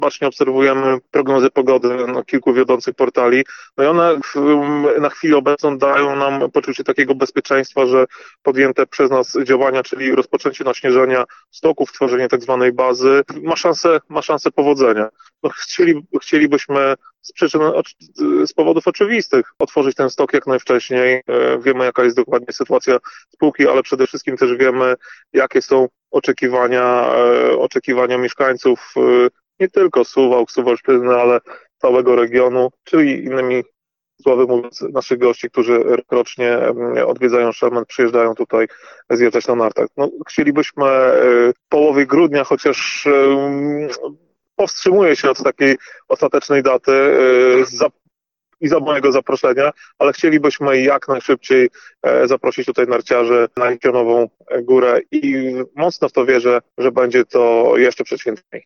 bacznie obserwujemy prognozy pogody kilku wiodących portali, no i one na chwilę obecną dają nam poczucie takiego bezpieczeństwa, że podjęte przez nas działania, czyli rozpoczęcie naśnieżenia stoków, tworzenie tak zwanej bazy, ma szansę powodzenia. No, chcielibyśmy z powodów oczywistych otworzyć ten stok jak najwcześniej. Wiemy, jaka jest dokładnie sytuacja spółki, ale przede wszystkim też wiemy, jakie są oczekiwania mieszkańców nie tylko Suwałk, Suwałszczyzny, ale całego regionu, czyli innymi słowy mówiąc, naszych gości, którzy rocznie odwiedzają Szelmen, przyjeżdżają tutaj zjeżdżać na nartach. No, chcielibyśmy w połowie grudnia, chociaż powstrzymuję się od takiej ostatecznej daty i za mojego zaproszenia, ale chcielibyśmy jak najszybciej zaprosić tutaj narciarzy na Pionową Górę i mocno w to wierzę, że będzie to jeszcze przed świętami.